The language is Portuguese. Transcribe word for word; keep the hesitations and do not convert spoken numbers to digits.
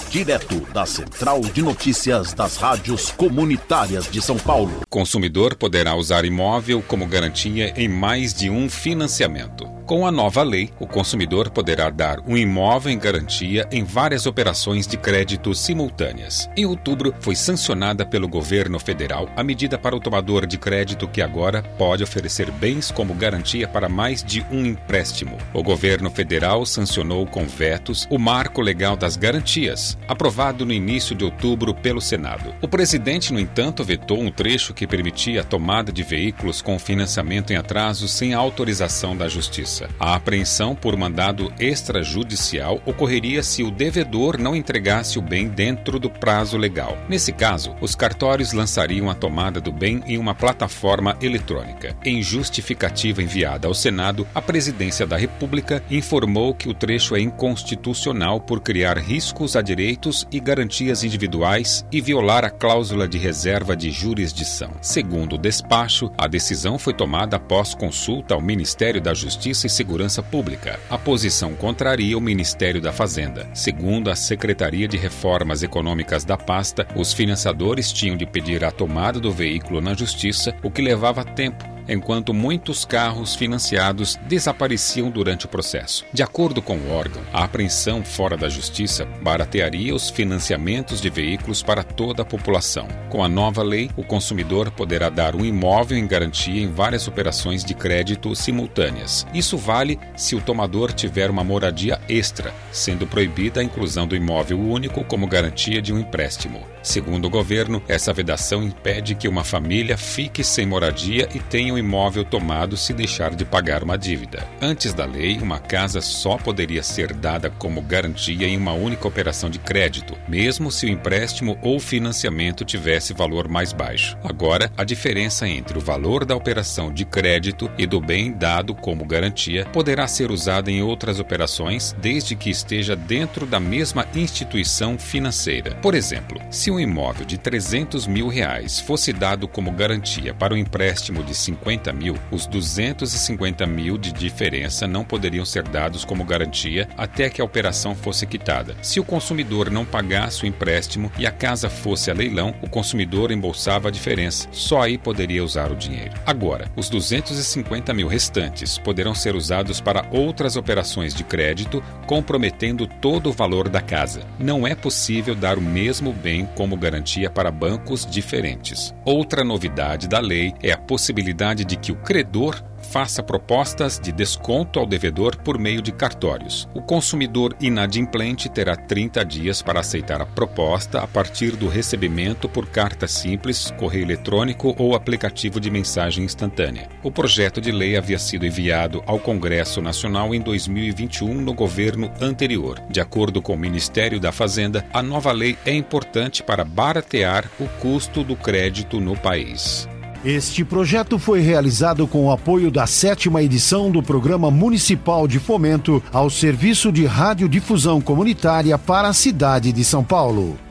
direto da Central de Notícias das Rádios Comunitárias de São Paulo. Consumidor poderá usar imóvel como garantia em mais de um financiamento. Com a nova lei, o consumidor poderá dar um imóvel em garantia em várias operações de crédito simultâneas. Em outubro, foi sancionada pelo governo federal a medida para o tomador de crédito que agora pode oferecer bens como garantia para mais de um empréstimo. O governo federal sancionou com vetos o Marco Legal das Garantias, aprovado no início de outubro pelo Senado. O presidente, no entanto, vetou um trecho que permitia a tomada de veículos com financiamento em atraso sem autorização da Justiça. A apreensão por mandado extrajudicial ocorreria se o devedor não entregasse o bem dentro do prazo legal. Nesse caso, os cartórios lançariam a tomada do bem em uma plataforma eletrônica. Em justificativa enviada ao Senado, a Presidência da República informou que o trecho é inconstitucional por criar riscos a direitos e garantias individuais e violar a cláusula de reserva de jurisdição. Segundo o despacho, a decisão foi tomada após consulta ao Ministério da Justiça e Segurança Pública. A posição contraria o Ministério da Fazenda. Segundo a Secretaria de Reformas Econômicas da pasta, os financiadores tinham de pedir a tomada do veículo na Justiça, o que levava tempo, enquanto muitos carros financiados desapareciam durante o processo. De acordo com o órgão, a apreensão fora da Justiça baratearia os financiamentos de veículos para toda a população. Com a nova lei, o consumidor poderá dar um imóvel em garantia em várias operações de crédito simultâneas. Isso vale se o tomador tiver uma moradia extra, sendo proibida a inclusão do imóvel único como garantia de um empréstimo. Segundo o governo, essa vedação impede que uma família fique sem moradia e tenha um imóvel tomado se deixar de pagar uma dívida. Antes da lei, uma casa só poderia ser dada como garantia em uma única operação de crédito, mesmo se o empréstimo ou financiamento tivesse valor mais baixo. Agora, a diferença entre o valor da operação de crédito e do bem dado como garantia poderá ser usada em outras operações, desde que esteja dentro da mesma instituição financeira. Por exemplo, se um imóvel de trezentos mil reais fosse dado como garantia para um empréstimo de cinquenta mil, os duzentos e cinquenta mil de diferença não poderiam ser dados como garantia até que a operação fosse quitada. Se o consumidor não pagasse o empréstimo e a casa fosse a leilão, o consumidor embolsava a diferença. Só aí poderia usar o dinheiro. Agora, os duzentos e cinquenta mil restantes poderão ser usados para outras operações de crédito, comprometendo todo o valor da casa. Não é possível dar o mesmo bem como garantia para bancos diferentes. Outra novidade da lei é a possibilidade de que o credor faça propostas de desconto ao devedor por meio de cartórios. O consumidor inadimplente terá trinta dias para aceitar a proposta a partir do recebimento por carta simples, correio eletrônico ou aplicativo de mensagem instantânea. O projeto de lei havia sido enviado ao Congresso Nacional em dois mil e vinte e um no governo anterior. De acordo com o Ministério da Fazenda, a nova lei é importante para baratear o custo do crédito no país. Este projeto foi realizado com o apoio da sétima edição do Programa Municipal de Fomento ao Serviço de Radiodifusão Comunitária para a cidade de São Paulo.